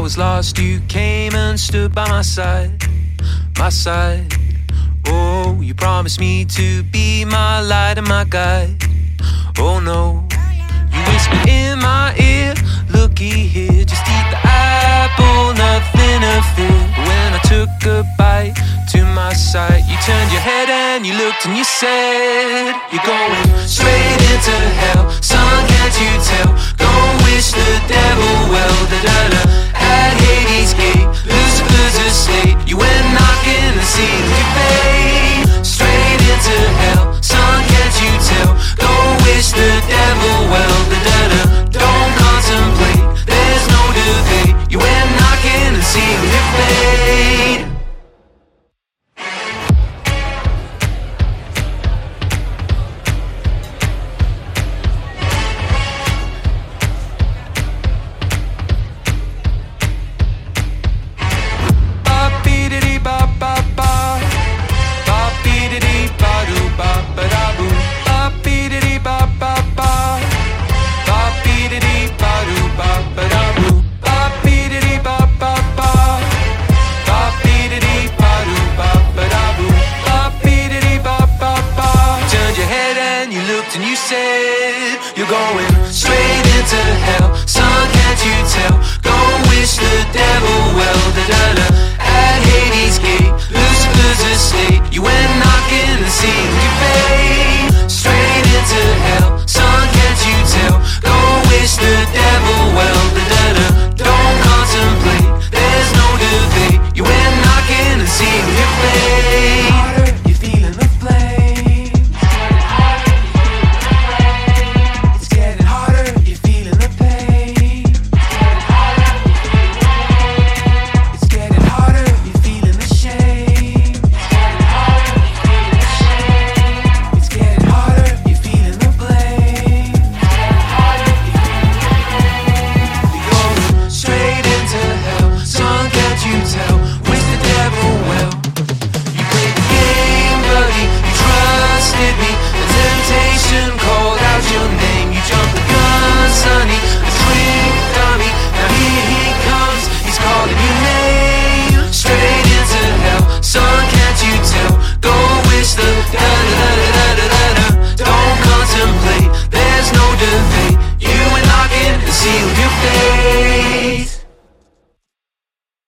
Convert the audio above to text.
was lost, you came and stood by my side, my side. Oh, you promised me to be my light and my guide. Oh no, you whispered in my ear, looky here, just eat the apple, nothing to fear. When I took a bite to my sight, you turned your head and you looked and you said, you're going straight into hell, son, can't you tell? Don't wish the devil well, da da da.